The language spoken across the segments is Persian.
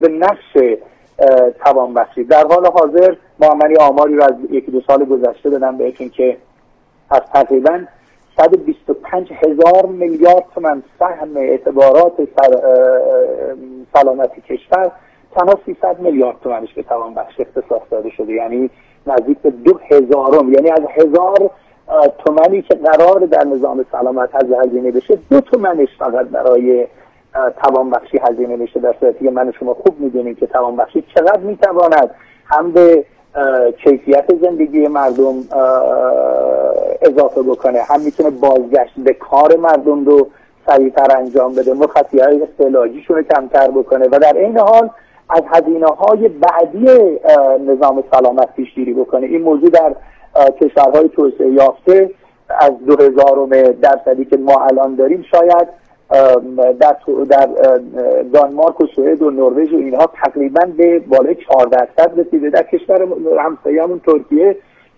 به نشر توانبخشی. در حال حاضر من آماری رو از 1-2 سال گذشته دادم بهتون که از تقریبا 125,000 میلیارد تومان سهم اعتبارات سلامتی کشور تنها 300 میلیارد تومانش به توانبخشی اختصاص داده شده، یعنی نزدیک به 2000، یعنی از 1000 تومانی که قرار در نظام سلامت هزینه بشه 2 تومنش فقط برای توانبخشی هزینه میشه، در صورتی که من و شما خوب میدونیم که توانبخشی چقدر میتواند هم به کیفیت زندگی مردم اضافه بکنه، هم میتونه بازگشت به کار مردم رو سریعتر انجام بده، مخاطرهای استعلاجیشون رو کمتر بکنه و در این حال از هزینه‌های بعدی نظام سلامت پیشگیری بکنه. این موضوع در کشورهای توسعه یافته از 2000% که ما الان داریم شاید در دانمارک و سوئد و نروژ و اینها تقریبا به بالای 4% رسیده. در کشور همسایه‌مون ترکیه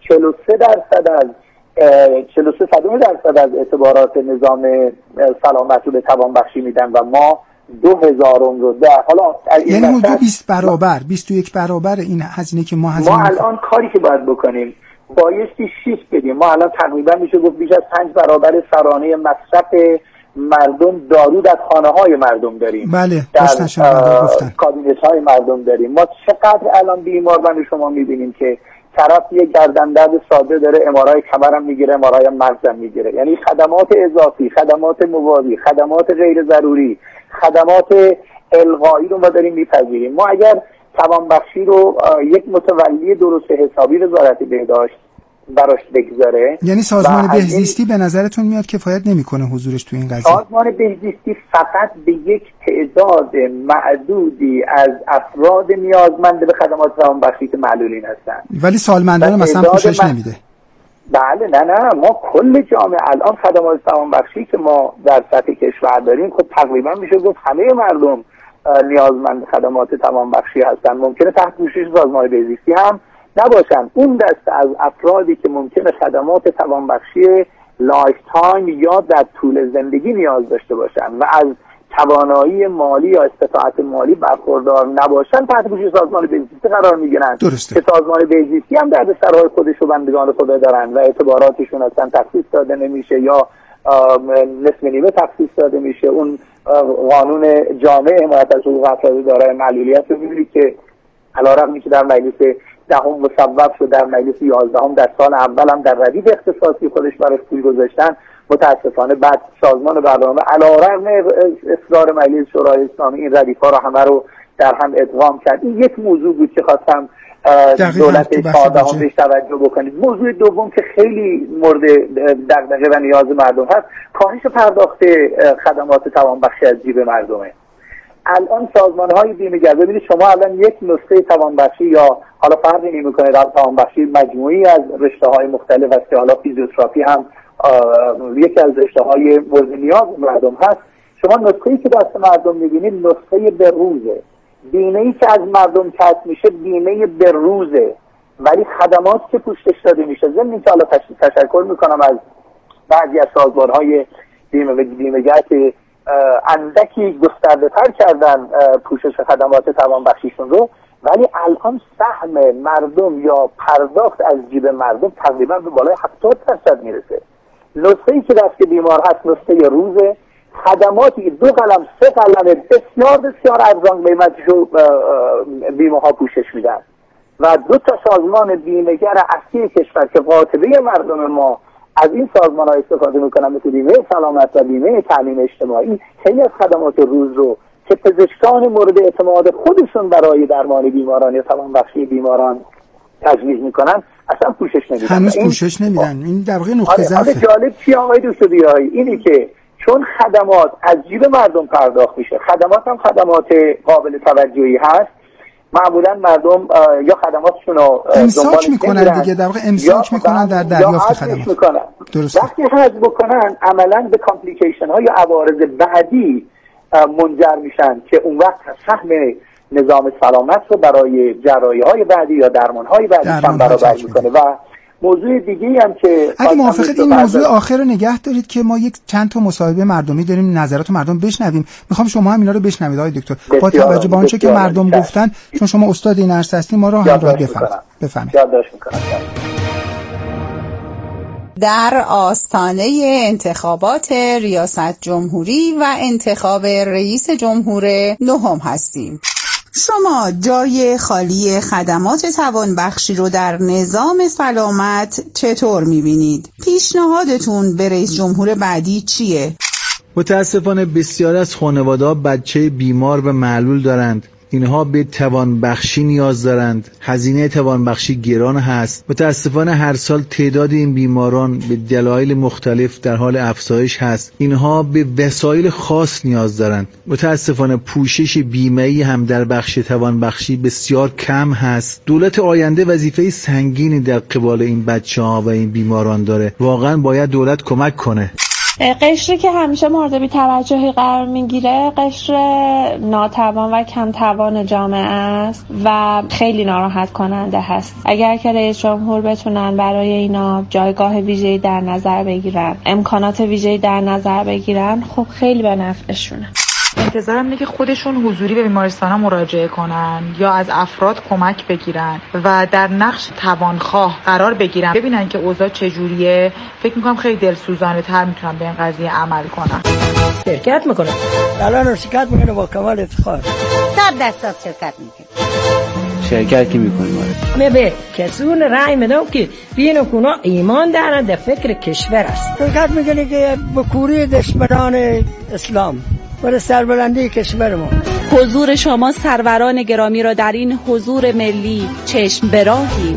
43% از اعتبارات نظام سلامت رو به توانبخشی میدن و ما 2000 رو در حالا یعنی حدود 20 برابر 21 برابر این هزینه که ما الان کاری که باید بکنیم بایستی شیفت بدیم. ما الان تقریبا میشه گفت بیش از 5 برابر سرانه مصرف مردم دارو در خانه‌های مردم داریم. بله، در کابینت‌های مردم داریم. ما چقدر الان بیمار من شما می‌بینیم که طرف یه گردن‌درد ساده داره، ام‌آرآی کمرم میگیره، ام‌آرآی مغزم میگیره. یعنی خدمات اضافی، خدمات موازی، خدمات غیر ضروری، خدمات الغایی رو ما داریم می‌پذیریم. ما اگر توانبخشی رو یک متولی درست حسابی وزارت بهداشت براش بگذاره، یعنی سازمان بهزیستی به نظرتون میاد کفایت نمیکنه حضورش تو این قضیه؟ سازمان بهزیستی فقط به یک تعداد معدودی از افراد نیازمند به خدمات توانبخشی که معلولین هستن، ولی سالمندان مثلا پوشش نمیده. بله نه ما کل جامعه الان خدمات توانبخشی که ما در سطح کشور داریم خب تقریبا میشه گفت همه مردم نیازمند خدمات توانبخشی هستن. ممکنه تحت پوشش سازمان بهزیستی هم نباشن. اون دسته از افرادی که ممکنه خدمات توانبخشی لایف تایم یا در طول زندگی نیاز داشته باشن و از توانایی مالی یا استطاعت مالی برخوردار نباشن تحت پوشش سازمان بهزیستی قرار میگیرن که سازمان بهزیستی هم در سرهای خودش و بندگان خدا دارن و اعتباراتشون اصلا تخصیص داده نمیشه یا نصف نیمه تخصیص داده میشه. اون قانون جامع حمایت از حقوق افراد دارای معلولیت رو می‌بینید که علیرغمی که در مجلس دهم مصوب شد، در مجلس 11 در سال اول هم در ردیف اختصاصی خودش براش پول گذاشتن، متاسفانه بعد سازمان برنامه علیرغم اصرار مجلس شورای اسلامی این ردیف‌ها رو همه رو در هم ادغام کرد. این یک موضوع بود که خواستم دولت 14 بهش توجه بکنید. موضوع دوم که خیلی مورد دغدغه و نیاز مردم هست، کاهش پرداخت خدمات توانبخشی از جیب مردمه. الان سازمان‌های بیمه‌گذار ببینید شما الان یک نسخه توانبخشی یا حالا فرقی نمی‌کنه در توانبخشی مجموعی از رشته‌های مختلف است که حالا فیزیوتراپی هم یکی از رشته‌های مورد نیاز مردم هست. شما نسخه‌ای که دست مردم می‌بینید نسخه به روزه، بیمه‌ای که از مردم کسب میشه بیمه به روزه، ولی خدمات که پوشش داده میشه ضمن اینکه حالا تشکر می‌کنم از بعضی از سازمان‌های بیمه‌گر که اندکی گسترده تر کردن پوشش خدمات توانبخشیشون رو، ولی الان سهم مردم یا پرداخت از جیب مردم تقریبا به بالای 70% میرسه. نسخه‌ای که دست بیمار هست نسخه روزه، خدماتی 2 قلم 3 قلم بسیار بسیار ارزان قیمتشو بیمه ها پوشش میدن و 2 سازمان بیمه‌گر اصلی کشور که قاطبه مردم ما از این سازمان ها استفاده میکنن، مثل بیمه سلامت و بیمه تامین اجتماعی، خیلی از خدمات روز رو که پزشکان مورد اعتماد خودشون برای درمان بیماران یا توانبخشی بیماران تجویز میکنن اصلا پوشش نمیدن. هنوز پوشش نمیدن. این در واقع نقطه ضعفه. جالب چی آقای دکتر بیایی اینی که چون خدمات از جیب مردم پرداخت میشه، خدمات هم خدمات قابل توجهی هست، معمولا مردم یا خدماتشون رو امساک میکنن دیگه، در واقع امساک میکنن در دریافت خدمات. درسته. وقتی حذف بکنن عملا به کامپلیکیشن ها یا عوارض بعدی منجر میشن که اون وقت سهم نظام سلامت رو برای جراحی های بعدی یا درمان های بعدی هم برابر میکنه و موضوع دیگه‌ای هم که اگه موافقت این موضوع آخر رو نگه دارید که ما یک چند تا مصاحبه مردمی داریم، نظرات مردم بشنویم. میخوام شما هم اینا رو بشنوید آقای دکتر، با توجه به آنچه که مردم گفتن، چون شما استاد این عرصه هستین، ما رو همراهی بفرمایید. یادداشت می‌کنم. در آستانه انتخابات ریاست جمهوری و انتخاب رئیس جمهور نهم هستیم. شما جای خالی خدمات توانبخشی رو در نظام سلامت چطور می‌بینید؟ پیشنهادتون به رئیس جمهور بعدی چیه؟ متاسفانه بسیار از خانواده‌ها بچه بیمار و معلول دارند. اینها به توانبخشی نیاز دارند. هزینه توانبخشی گران هست. متاسفانه هر سال تعداد این بیماران به دلایل مختلف در حال افزایش هست. اینها به وسایل خاص نیاز دارند. متاسفانه پوشش بیمه‌ای هم در بخش توانبخشی بسیار کم هست. دولت آینده وظیفه سنگینی در قبال این بچه‌ها و این بیماران داره. واقعا باید دولت کمک کنه. قشری که همیشه مورد بی‌توجهی قرار میگیره قشر ناتوان و کم توان جامعه است و خیلی ناراحت کننده هست. اگر که رئیس جمهور بتونن برای اینا جایگاه ویژه‌ای در نظر بگیرن، امکانات ویژه‌ای در نظر بگیرن، خب خیلی به نفعشونه. انتظارم اینه که خودشون حضوری به بیمارستان‌ها مراجعه کنن یا از افراد کمک بگیرن و در نقش توانخواه قرار بگیرن، ببینن که اوضاع چجوریه. فکر می‌کنم خیلی دلسوزانه تر میتونن به این قضیه عمل کنن. شرکت میکنن، الان شرکت میکنه با کمال افتخار. 100% شرکت میکنه. شرکت کی میکنیم؟ من به کسون رأی میدم که بین کونا ایمان دارن در فکر کشور است. شرکت میکنه که به کوری دشمنان اسلام برای سربلندی کشور ما. حضور شما سروران گرامی را در این حضور ملی چشم براهیم.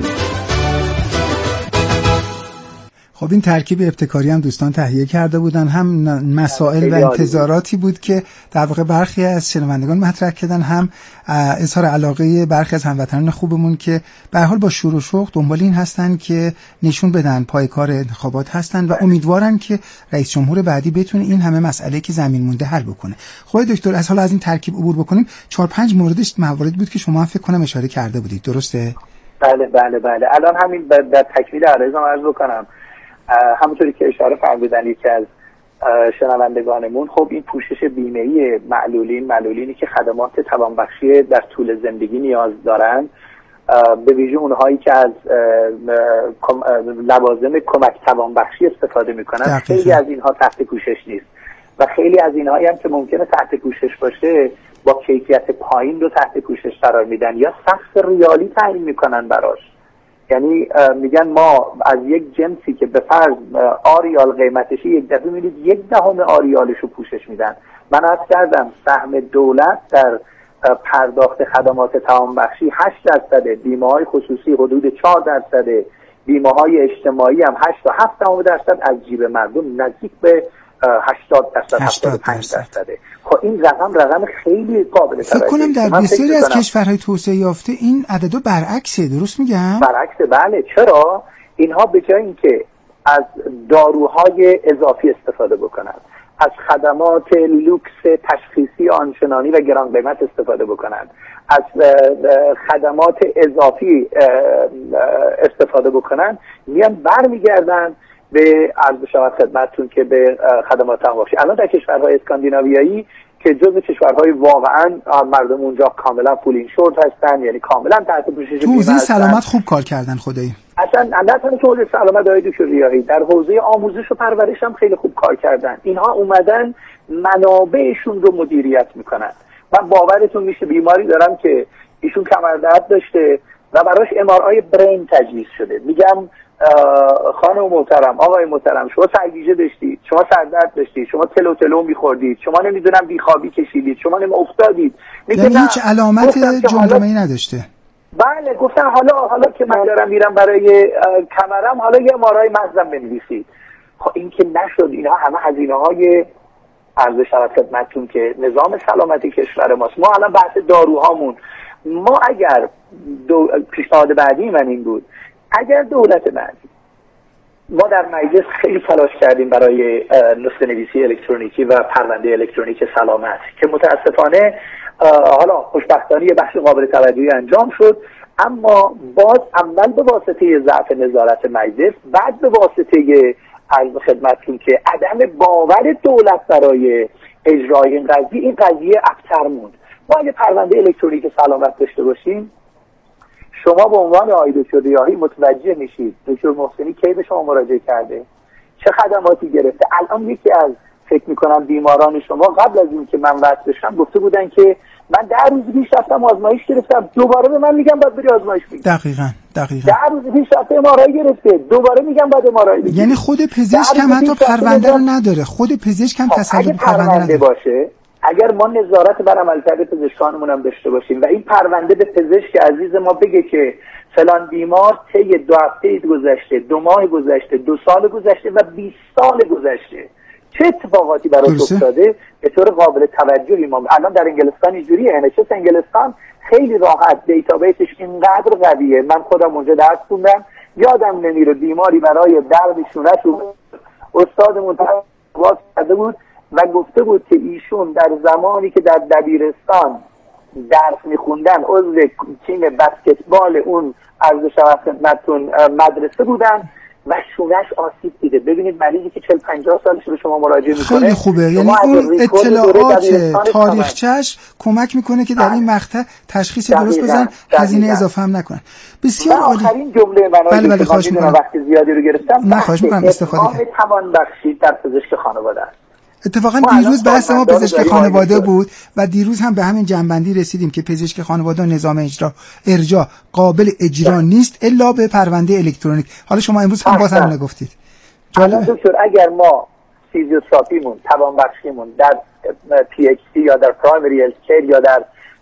خب این ترکیب ابتکاری هم دوستان تهیه کرده بودن، هم مسائل و انتظاراتی بود که در واقع برخی از شنوندگان مطرح کردن، هم اظهار علاقه برخی از هموطنان خوبمون که به هر حال با شور و شوق دنبال این هستن که نشون بدن پایکار انتخابات هستن و امیدوارن که رئیس جمهور بعدی بتونه این همه مسئله که زمین مونده حل بکنه. خب دکتر، از حالا از این ترکیب عبور بکنیم. 4-5 مواردی بود که شما فکر کنم اشاره کرده بودید، درسته؟ بله. الان همین در تکمیل عرضم عرض بکنم. همونطوری که اشاره فرمودن یکی از شنوندگانمون، خب این پوشش بیمه‌ای معلولینی که خدمات توانبخشی در طول زندگی نیاز دارن، به ویژه اونهایی که از لوازم کمک توانبخشی استفاده میکنن، خیلی از اینها تحت پوشش نیست و خیلی از اینهایی هم که ممکنه تحت پوشش باشه با کیفیت پایین رو تحت پوشش قرار میدن یا سقف ریالی تعیین میکنن براش. یعنی میگن ما از یک جنسی که به فرض آریال قیمتشی، یک دفعه میدید 1/10 آریالش رو پوشش میدن. من عرض کردم سهم دولت در پرداخت خدمات توانبخشی 8%، بیمه‌های خصوصی حدود 4%، بیمه‌های اجتماعی هم 8 تا 7% از جیب مردم نزدیک به 80%، 75%. خب این رقم خیلی قابل توجهه. فکر کنم در بسیاری از کشورهای توسعه یافته این عددا برعکسه، درست میگم؟ برعکسه، بله. چرا؟ اینها به جای اینکه از داروهای اضافی استفاده بکنن، از خدمات لوکس تشخیصی آنچنانی و گران قیمت استفاده بکنن، از خدمات اضافی استفاده بکنن، میان برمیگردن به عرض شود خدمتتون که به خدمات توانبخشی. الان در کشورهای اسکاندیناویایی که جزو کشورهای واقعا مردم اونجا کاملا فول اینشورد هستن، یعنی کاملا تحت پوشش بیمه هستن. تو حوزه سلامت خوب کار کردن خدایی. اصلا نه تنها تو حوزه سلامت های دکتر ریاحی، در حوزه آموزش و پرورش هم خیلی خوب کار کردن. اینها اومدن منابعشون رو مدیریت میکنن. من باورتون میشه بیماری دارم که ایشون کمردرد داشته و براش MRI برین تجویز شده. میگم خانم محترم، آقای محترم، شما سرگیجه داشتید، شما سردرد داشتید، شما تلو میخوردید، شما نمیدونم بیخوابی کشیدید، شما افتادید. یعنی هیچ علامت جمجمه‌ای نداشته. بله، گفتن حالا که من دارم میرم برای کمرم، حالا یه MRI مغزم بنویسید. خب این که نشد. اینها همه هزینه‌های عرض شود خدمتتون که نظام سلامتی کشور ماست. ما الان بحث داروهامون، ما اگر پیشنهاد بعدی من این بود، اگر دولت بعدی، ما در مجلس خیلی تلاش کردیم برای نسخه نویسی الکترونیکی و پرونده الکترونیک سلامت که متاسفانه حالا خوشبختانه بخش قابل توجهی انجام شد، اما باز اول به واسطه ضعف نظارت مجلس، بعد به واسطه عرض خدمتتون که عدم باور دولت برای اجرای این قضیه ابتر موند. ما اگه پرونده الکترونیک سلامت داشته باشیم، شما به عنوان آقای دکتر ریاحی متوجه میشید دکتر محسنی کی به شما مراجعه کرده، چه خدماتی گرفته. الان یکی از فکر میکنم بیماران شما قبل از این که من وصل بشم گفته بودن که من 10 روز پیش رفتم آزمایش گرفتم، دوباره به من میگم باید بری آزمایش بگیری. دقیقاً 10 روز پیش رفتم ام‌آرآی گرفته، دوباره میگم باید ام‌آرآی بگیری. یعنی خود پزشک هم حتی پرونده رو نداره، خود پزشک هم تصدیق پرونده نداره. باشه، اگر ما نظارت بر عملکرد پزشکانمون هم داشته باشیم و این پرونده به پزشک عزیز ما بگه که فلان بیمار طی 2 هفته گذشته، 2 ماه گذشته، 2 سال گذشته و 20 سال گذشته چه اتفاقاتی براش افتاده، به طور قابل توجهی ما الان در انگلستان اینجوریه. NHS انگلستان خیلی راحت دیتابیسش اینقدر قویه، من خودم اونجا درس خوندم، یادم نمیره بیماری برای درد شونه‌ش استادمون باز کرده بود و گفته بود که ایشون در زمانی که در دبیرستان درس میخوندن عضو تیم بسکتبال اون عرض شود خدمتتون مدرسه بودن و شونش آسیب دیده. ببینید مریضی که 40-50 سالش به شما مراجعه میکنه خیلی خوبه، یعنی اون اطلاعات تاریخچه‌اش کمک میکنه که در این مقطع تشخیص درست بزنن، هزینه اضافه هم نکنن. بسیار عالی. آخرین جمله من بله خواهش می‌کنم، وقت زیادی رو گرفتم. نه خواهش می‌کنم، استفاده کنید. توان بخشید در پزشک خانواده است. اتفاقا دیروز بحث ما پزشک خانواده بود و دیروز هم به همین جنبندی رسیدیم که پزشک خانواده و نظام ارجاع قابل اجرا نیست الا به پرونده الکترونیک. حالا شما امروز هم باز هم نگفتید. الان دکتر اگر ما فیزیوتراپیمون، توانبخشیمون در پی اچ سی یا در پرایمری هلت کیر یا در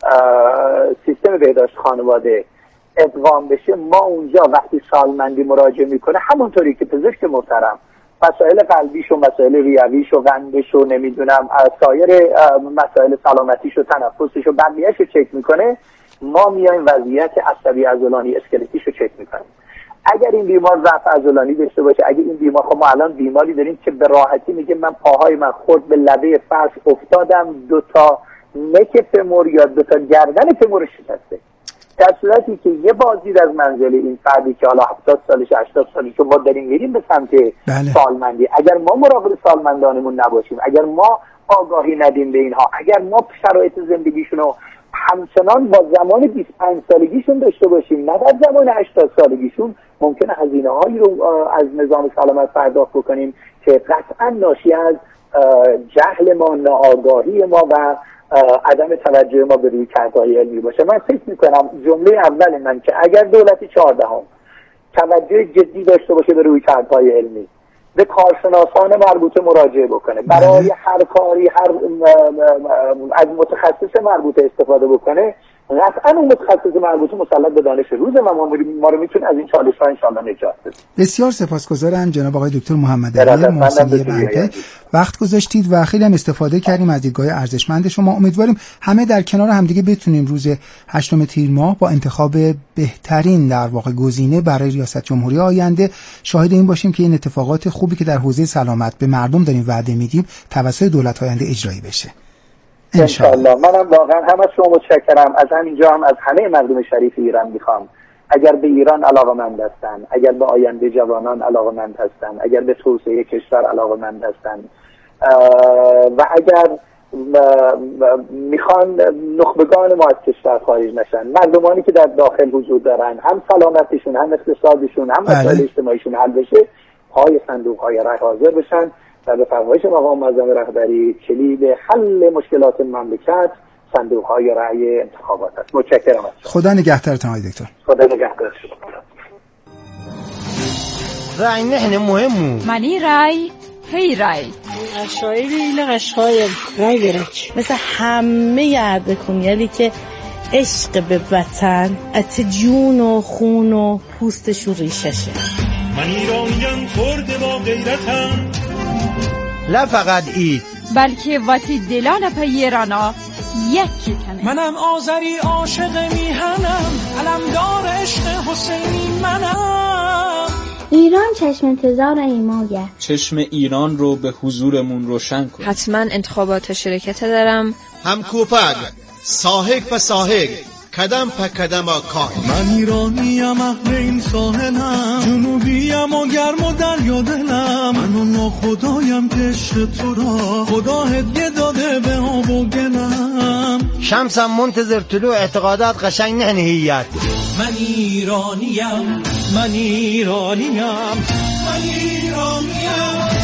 سیستم بهداشت خانواده ادغام بشه، ما اونجا وقتی سالمندی مراجعه میکنه همونطوری که پزشک محترم مسائل قلبیش و مسائل ریویش و قندش و نمیدونم سایر مسائل سلامتیش و تنفسش و بقیه‌اش رو چک میکنه، ما میایم وضعیت عصبی عضلانی اسکلتیش رو چک میکنیم. اگر این بیمار ضعف عضلانی داشته باشه، اگه این بیمار، خب ما الان بیماری داریم که به راحتی میگه من پاهای من خورد به لبه فرش افتادم، 2 تا نک فمور یا 2 تا گردن فمور شکسته، در صورتی که یه بازدید از منزل این فردی که حالا 70 سالش 80 سالش که ما داریم میریم به سمت سالمندی، اگر ما مراقب سالمندانمون نباشیم، اگر ما آگاهی ندیم به اینها، اگر ما شرایط زندگیشون رو همچنان با زمان 25 سالگیشون داشته باشیم نه در زمان 80 سالگیشون، ممکنه هزینه هایی رو از نظام سلامت پرداخت بکنیم که قطعا ناشی از جهل ما، ناآگاهی ما و عدم توجه ما به رویکردهای علمی باشه. من فکر میکنم جمله اول من که اگر دولت 14 توجه جدی داشته باشه به رویکردهای علمی، به کارشناسان مربوطه مراجعه بکنه، برای هر کاری از متخصص مربوطه استفاده بکنه، قطعا اون متخصص مربوطه مسلط به دانش روزه و ما رو میتونه از این چالش‌ها انشالله نجات بده. بسیار سپاسگزارم جناب آقای دکتر محمد علی محسنی بنده، وقت گذاشتید و خیلی هم استفاده کردیم از دیدگاه ارزشمند شما. امیدواریم همه در کنار همدیگه بتونیم روز 8 تیر ماه با انتخاب بهترین در واقع گزینه برای ریاست جمهوری آینده شاهد این باشیم که این اتفاقات خوبی که در حوزه سلامت به مردم داریم وعده میدیم توسط دولت آینده اجرایی بشه. انشالله. منم واقعا هم از شما متشکرم. از همینجا هم از همه مردم شریف ایران میخوام اگر به ایران علاقه‌مند هستن، اگر به آینده جوانان علاقه‌مند هستن، اگر به توسعه کشور علاقه‌مند هستن و اگر میخوان نخبگان ما از کشور خارج نشن، مردمانی که در داخل حضور دارن، هم سلامتیشون، هم اقتصادشون، هم مسائل اجتماعیشون حل بشه، پای صندوق‌های رای حاضر بشن و به فرمایش مقام معظم رهبری کلید حل مشکلات مملکت صندوق‌های رای انتخابات است. متشکرم از شما. خدا نگهدارتون آقای دکتر. خدا نگهدار شما. رای نحن مهمو منی رای هی رای اشایری لغشای رای گرچ مثل همه اردکونیالی که عشق به وطن ات جون و خون و پوستش و ریششه. من ایرانیم خورده با غیرتم، لا فقط اید بلکه واتی دلان پیرانا یکی کنه. منم آذری عاشق میهنم، علمدار عشق حسینی منم. ایران چشم انتظار ایماگه، چشم ایران رو به حضورمون روشن کن. حتما انتخابات شرکت دارم. هم کوپگ ساهک و ساهک، قدم په قدم کار. من ایرانیم اهل این ساحلم، جنوبیم و گرم و دریا دلم، من اون ناخدایم که عشق تو را خدا هدیه داده به آب و گلم. شمسم منتظر طلوع، اعتقادات قشنگ نه نهیت. من ایرانیم، من ایرانیم، من ایرانیم.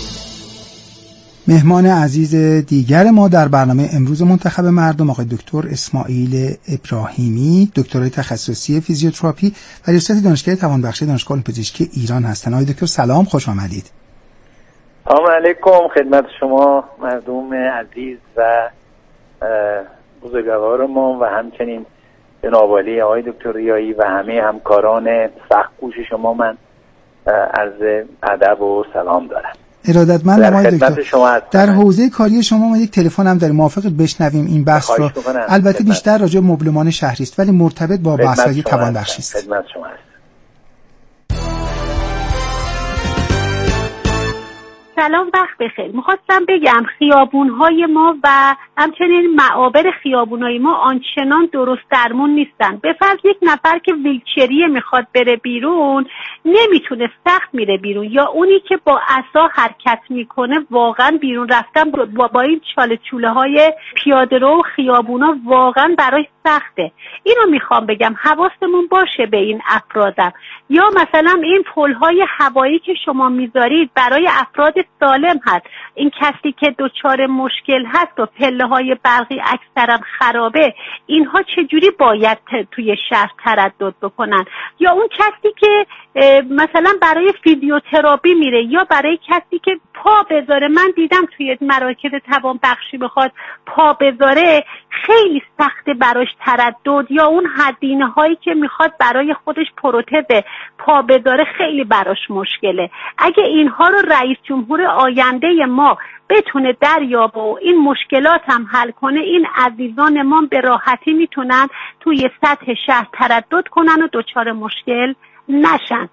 مهمان عزیز دیگر ما در برنامه امروز منتخب مردم آقای دکتر اسماعیل ابراهیمی، دکترای تخصصی فیزیوتراپی و ریاست دانشگاه توانبخشی دانشگاه علوم پزشکی ایران هستند. آقای دکتر سلام، خوش آمدید. سلام علیکم خدمت شما مردم عزیز و بزرگوار ما و همچنین جناب عالی آقای دکتر ریایی و همه همکاران سخت‌کوش شما من عرض ادب و سلام دارم. ارادتمند آقای دکتر. در حوزه کاری شما ما یک تلفن هم داریم، موافقید بشنویم این بحث رو؟ البته بیشتر راجع به مبلمان شهری است ولی مرتبط با بحث‌های توانبخشی است. خدمت شما هست. سلام، وقت بخیر. میخواستم بگم خیابون‌های ما و همچنین معابر خیابون‌های ما آنچنان درست درمون نیستن. به فرض یک نفر که ویلچریه میخواد بره بیرون نمیتونه، سخت میره بیرون، یا اونی که با عصا حرکت میکنه واقعا بیرون رفتن با این چاله چوله های پیاده رو و خیابونا واقعا برای سخته. اینو میخوام بگم حواستمون باشه به این افرادم. یا مثلا این پل‌های هوایی که شما میذارید برای افراد سالم هست، این کسی که دچار مشکل هست و پله‌های برقی اکثرا خرابه، اینها چجوری باید توی شهر تردد بکنن؟ یا اون کسی که مثلا برای فیزیوتراپی میره یا برای کسی که پا بذاره، من دیدم توی مراکز توانبخشی بخواد پا بذاره خیلی سخته براش تردد، یا اون هزینه هایی که میخواد برای خودش پروتز پا بذاره خیلی براش مشکله. اگه اینها رو رئیس جمهور آینده ما بتونه دریابه و این مشکلات هم حل کنه، این عزیزان ما به راحتی میتونن توی سطح شهر تردد کنن و دچار مشکل نشن.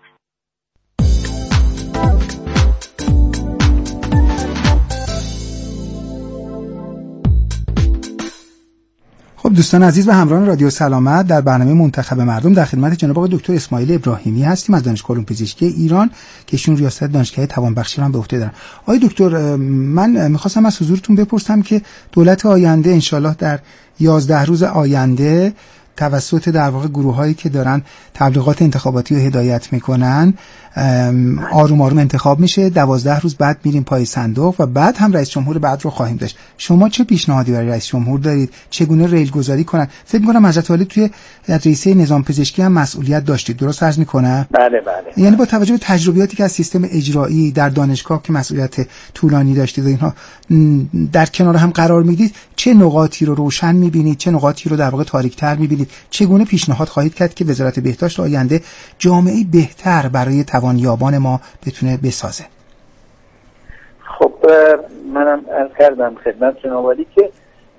خب دوستان عزیز و همراهان رادیو سلامت، در برنامه منتخب مردم در خدمت جناب آقای دکتر اسماعیل ابراهیمی هستیم از دانشگاه علوم پزشکی ایران که ایشون ریاست دانشگاه توانبخشی رو به عهده دارن. آقای دکتر، من می‌خواستم از حضورتون بپرسم که دولت آینده انشالله در 11 روز آینده توسط در واقع گروه‌هایی که دارن تبلیغات انتخاباتی رو هدایت میکنن آروم آروم انتخاب میشه، 12 روز بعد میریم پای صندوق و بعد هم رئیس جمهور بعد رو خواهیم داشت. شما چه پیشنهادی برای رئیس جمهور دارید؟ چگونه ریل گذاری کنن؟ فکر می‌کنم حضرت عالی توی رئیسه نظام پزشکی هم مسئولیت داشتید، درست عرض می‌کنم؟ بله. یعنی با توجه به تجربیاتی که از سیستم اجرایی در دانشگاه که مسئولیت طولانی داشتید و اینها در کنار هم قرار میدید، چه نقاطی رو روشن می‌بینید، چه نقاطی رو در واقع تاریک‌تر می‌بینید؟ چگونه پیشنهاد خواهید کرد که وزارت بهداشت آینده جامعه‌ای بهتر برای توانیابان ما بتونه بسازه؟ خب منم عرض کردم خدمت جناب عالی که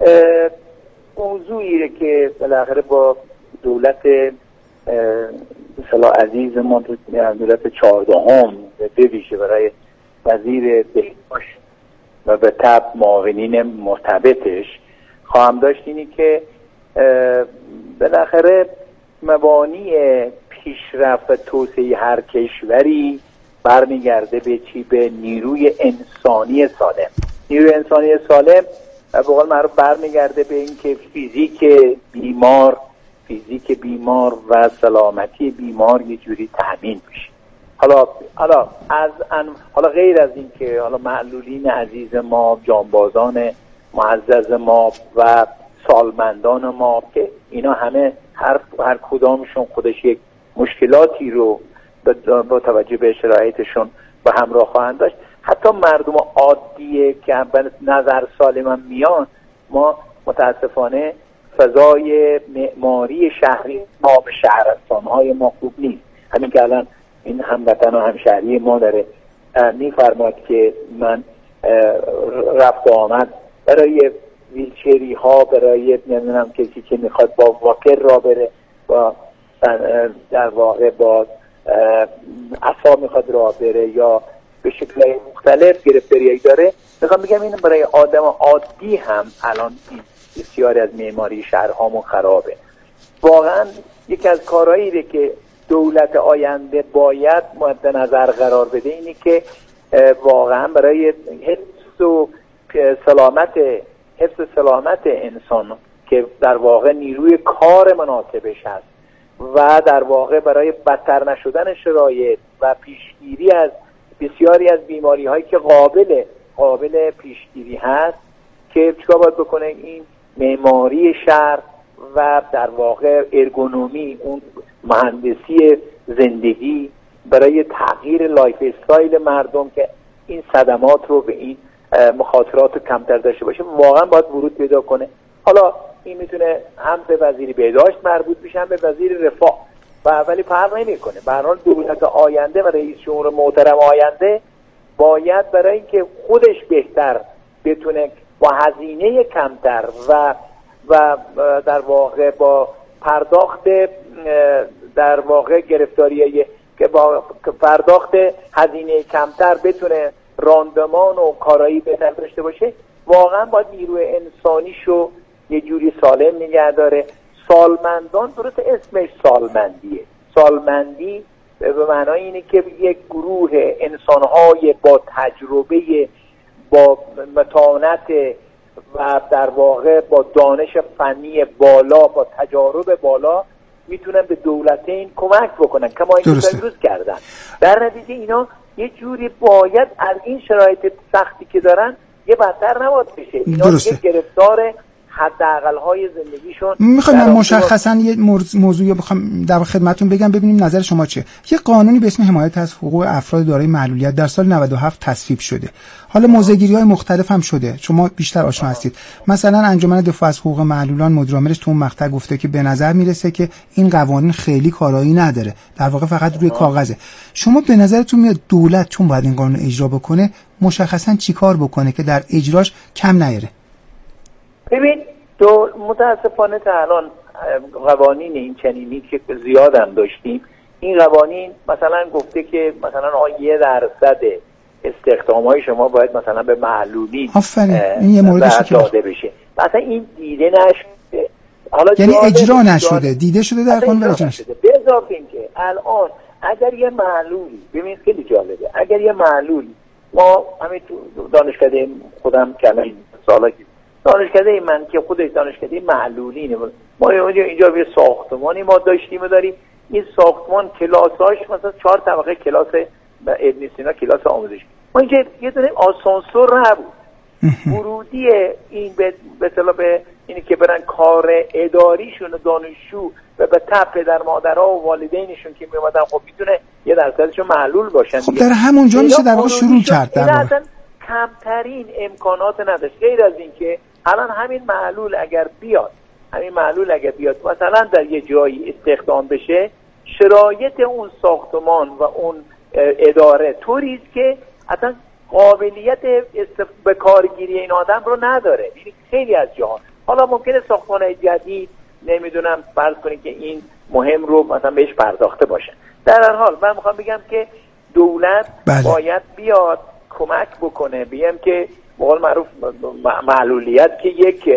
موضوعی که بالاخره با دولت مثلا عزیز ما، دولت 14م به ویژه برای وزیر بهداشت و به تبع معاونین مرتبطش خواهم داشت اینی که بالاخره مبانی پیشرفت و توسعه هر کشوری برمیگرده به چی؟ به نیروی انسانی سالم. نیروی انسانی سالم به قول معروف برمیگرده به اینکه فیزیک بیمار و سلامتی بیمار یه جوری تامین بشه. حالا غیر از این که حالا معلولین عزیز ما، جانبازان معزز ما و سالمندان ما که اینا همه هر کدامشون خودش یک مشکلاتی رو با توجه به شرایطشون به همراه خواهند داشت، حتی مردم عادیه که به نظر سالم میان، ما متاسفانه فضای معماری شهری ما به شهرستانهای ما خوب نیست. همین که الان این هموطن و همشهری ما داره میفرماد که من رفت و آمد برای ویلچری ها، برای نمیدونم کسی که میخواد با واکر را بره، با در واقع با عصا میخواد را بره یا به شکل مختلف گرفتاریایی داره، میخوام بگم این برای آدم عادی هم الان این بسیاری از معماری شهرهامون خرابه. واقعا یکی از کارهایی که دولت آینده باید مد نظر قرار بده اینه که واقعا برای حفظ سلامت انسان که در واقع نیروی کار مناسبش هست و در واقع برای بدتر نشدن شرایط و پیشگیری از بسیاری از بیماری هایی که قابل پیشگیری هست که چیکار باید بکنه؟ این معماری شهر و در واقع ارگونومی، اون مهندسی زندگی برای تغییر لایف استایل مردم که این صدمات رو به این مخاطرات کمتر داشته باشه، واقعا باید ورود پیدا کنه. حالا این میتونه هم به وزیر بهداشت مربوط بشه، هم به وزیر رفاه، و ولی فرق نمیکنه. به هر حال دولت آینده و رئیس جمهور محترم آینده باید برای اینکه خودش بهتر بتونه با هزینه کمتر و در واقع با پرداخت در واقع گرفتاریه که با پرداخت هزینه کمتر بتونه راندمان و کارایی بهتر داشته باشه، واقعا باید نیروی انسانیشو یه جوری سالم نگه داره. سالمندان، درست اسمش سالمندیه، سالمندی به معنای اینه که یک گروه انسانهای با تجربه، با متانت و در واقع با دانش فنی بالا، با تجارب بالا میتونن به دولتین کمک بکنن که ما این روز کردن. در نتیجه اینا یه جوری باید از این شرایط سختی که دارن یه بدتر نباید بشه. اینا یه گرفتار حداقل‌های زندگیشون. میخوام من مشخصا یه موضوعی بخوام در خدمتتون بگم ببینیم نظر شما چیه. یه قانونی به اسم حمایت از حقوق افراد دارای معلولیت در سال 97 تصویب شده. حالا موضع‌گیری‌های مختلف هم شده. شما بیشتر آشنا هستید. مثلا انجمن دفاع از حقوق معلولان مدیرعاملش تو اون مقطع گفته که به نظر میرسه که این قوانین خیلی کارایی نداره. در واقع فقط روی کاغذه. شما به نظرتون میاد دولت چون باید این قانون اجرا بکنه، مشخصا چیکار بکنه که در اجراش کم نیاره؟ ببین متاسفانه تا الان قوانین این چنینی که زیاد هم داشتیم، این قوانین مثلا گفته که مثلا 1% استخدام‌های شما باید مثلا به معلولین این یه موردشه که داده بشه. مثلا این دیده نشده، حالا یعنی اجرا نشده، دیده شده در قانون اجرا نشده. به اضافه اینکه الان اگر یه معلولی، ببین خیلی جالبه، اگر یه معلولی، ما همین تو دانشکده خودم کلایی سالا دانشکده من که خودش دانشکده معلولینه، ما اینجا یه ساختمانی ما داشتیم و داریم. این ساختمان کلاساش مثلا 4 طبقه کلاس ابن سینا کلاس آموزش، ما اینجا یه دونه آسانسور نبود. ورودی این به اصطلاح به اینی که برن کار اداریشون دانشجو و به تپ پدر مادرها و والدینشون که میومدن، خب میتونه 1% معلول باشن. خب در همونجا میشه در واقع شروع کرد. در واقع کمترین امکانات نداشت، غیر از این که الان همین معلول اگر بیاد مثلا در یه جایی استخدام بشه، شرایط اون ساختمان و اون اداره طوریه که اصلا قابلیت به کارگیری این آدم رو نداره. یعنی خیلی از جاها حالا ممکنه ساختمان جدید نمیدونم فرض کنید که این مهم رو مثلا بهش پرداخته باشه. در هر حال من میخوام بگم که دولت باید بیاد کمک بکنه. بگم که بقول معروف معلولیت که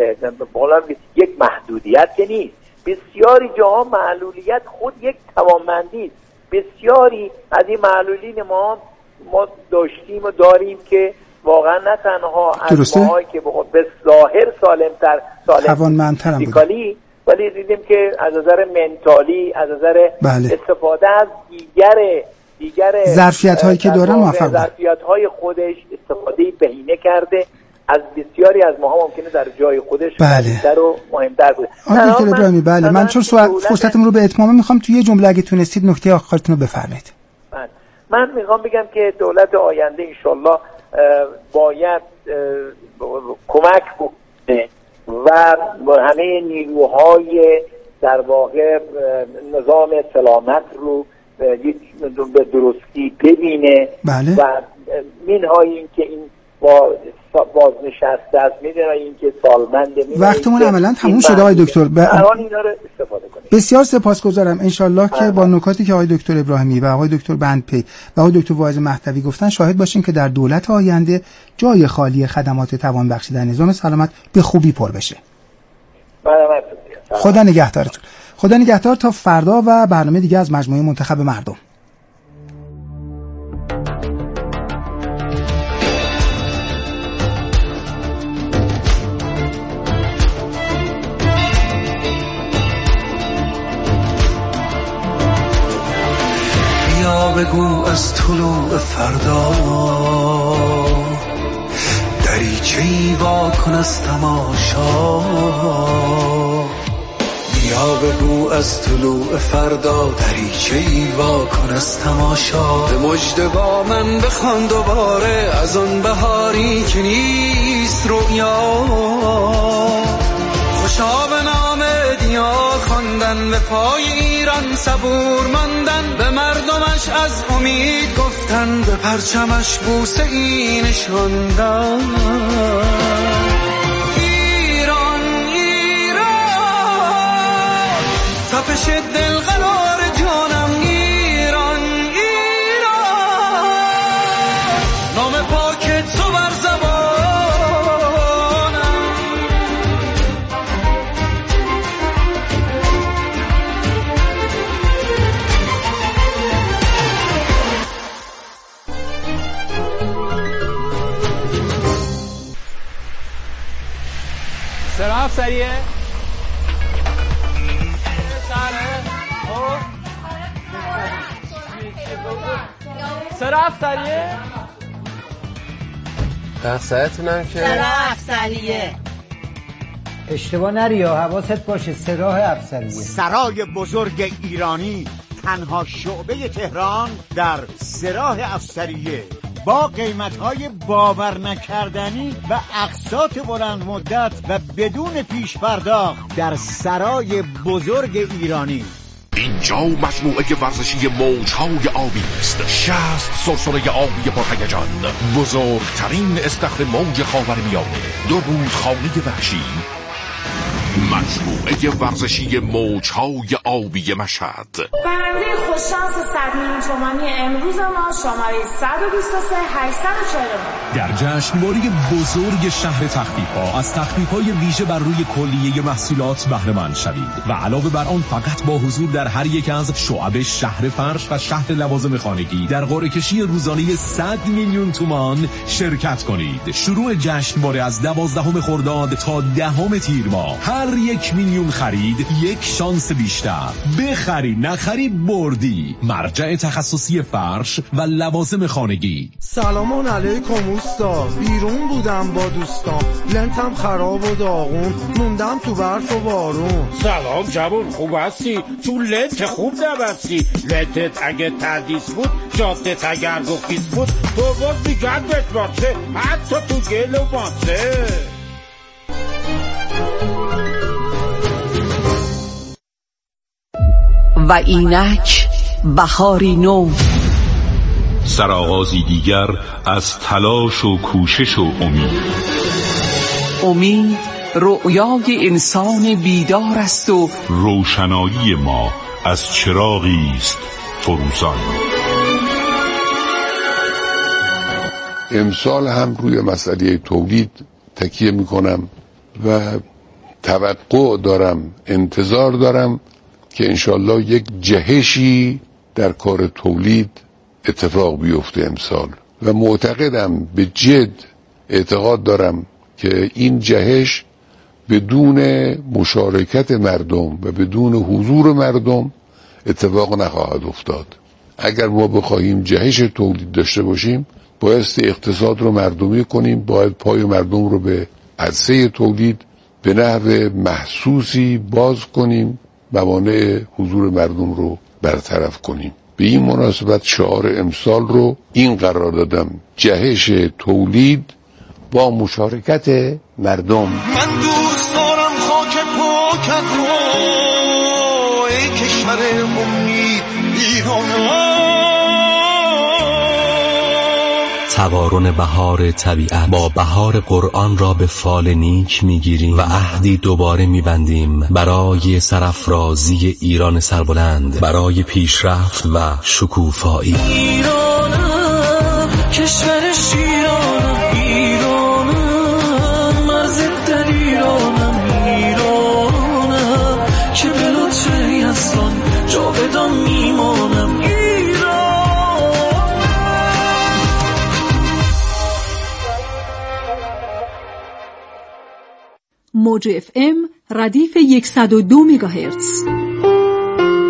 یک محدودیت که نیست. بسیاری جاها معلولیت خود یک توانمندی است. بسیاری از این معلولین ما داشتیم و داریم که واقعا نه تنها از ماهایی که به ظاهر سالمتر فیزیکالی، ولی دیدیم که از نظر منتالی، از نظر استفاده از دیگر ظرفیت‌هایی که دارن موفق بودن، ظرفیت‌های خودش استفاده بهینه کرده. از بسیاری از ماها ممکنه در جای خودش بیشتر و مهمتر بود. آقای دکتر ابراهیمی، بله من چون فرصتمون رو به اتمام میخوام توی یه جمله اگه تونستید نکته آخرتون رو بفرمایید. من میخوام بگم که دولت آینده انشالله باید کمک بکنه و همه نیروهای در واقع نظام سلامت رو به درستی ببینه. بله. و منهای این که این بازنشسته است، میدونن این که سالمنده، وقتمون عملا تموم شده آقای دکتر. الان اینا رو استفاده کنید. بسیار سپاسگزارم. انشالله که با نکاتی که آقای دکتر ابراهیمی و آقای دکتر بندپی و آقای دکتر واعظ مهدوی گفتن شاهد باشیم که در دولت آینده جای خالی خدمات توانبخشی در نظام سلامت به خوبی پر بشه. خدا نگهدارتون. خدا نگهدار تا فردا و برنامه دیگه از مجموعه منتخب مردم. بگو از طلوع فردا دریچه‌ای وا کن از تماشا. بیا بگو از طلوع فردا دریچه‌ای وا کن از تماشا. به مژده با من بخوان دوباره از آن بهاری که نیست رویا. خوشا به نام دیار خواندن، به پای ایران صبور ماندن، به مردمش از امید گفتن، به پرچمش بوسه ای نشاندن. ایران ایران تپش دل قرار جانم. ایران ایران نام پاکت تو بر زبانم. سرعت سریعه سرعت سریعه دستتونم که سراح افسریه. اشتباه نری یا حواست باشه. سراح افسریه. سرای بزرگ ایرانی، تنها شعبه تهران در سراح افسریه، با قیمت‌های باور نکردنی و اقساط بلند مدت و بدون پیش پرداخت در سرای بزرگ ایرانی. اینجا مجموعه ورزشی موج‌های آبی است. 60 سرسره آبی پرهیجان، بزرگترین استخر موج خاورمیانه، 2 رودخانه وحشی. مجموعه ورزشی موج‌های آبی مشهد. برنده خوششانس 100 میلیون تومانی امروز ما شماره 123 849. در جشنواره بزرگ شهر تخفیف‌ها از تخفیف‌های ویژه بر روی کلیه محصولات بهره مند شوید و علاوه بر آن فقط با حضور در هر یک از شعب شهر فرش و شهر لوازم خانگی در قرعه‌کشی روزانه 100 میلیون تومان شرکت کنید. شروع جشنواره از 12 خرداد تا 10 تیر ماه. هر 1 میلیون خرید 1 شانس بیشتر. بخری نخری بردی. مرجع تخصصی فرش و لوازم خانگی. سلام علیکم اوستا. بیرون بودم با دوستان، لنتم خراب و داغون، موندم تو برف و بارون. سلام جوون، خوب هستی؟ تو لنت خوب نبستی. لنتت اگه تردیس بود، جافتت اگر گفیز بود، تو باز میگردت باشه، حتی تو گل و ماسه. و اینک بهاری نو، سرآغازی دیگر از تلاش و کوشش و امید. امید رؤیای انسان بیدار است و روشنایی ما از چراغی است فروزان. امسال هم روی مسئله تولید تکیه میکنم و توقع دارم، انتظار دارم که انشالله یک جهشی در کار تولید اتفاق بیفته امسال و معتقدم، به جد اعتقاد دارم که این جهش بدون مشارکت مردم و بدون حضور مردم اتفاق نخواهد افتاد. اگر ما بخواهیم جهش تولید داشته باشیم، بایستی اقتصاد رو مردمی کنیم، باید پای مردم رو به عرصه تولید به نحو محسوسی باز کنیم، موانع حضور مردم رو برطرف کنیم. به این مناسبت شعار امسال رو این قرار دادم: جهش تولید با مشارکت مردم. من دوست دارم خاک پاکت رو، ای کشور امید ایران. توارن بهار طبیعت با بهار قرآن را به فال نیک میگیریم و عهدی دوباره میبندیم برای سرافرازی ایران سربلند، برای پیشرفت و شکوفایی. ایرانم کشور شیرانم، ایرانم مرز در ایرانم، ایران موج FM ردیف 102 مگاهرتز.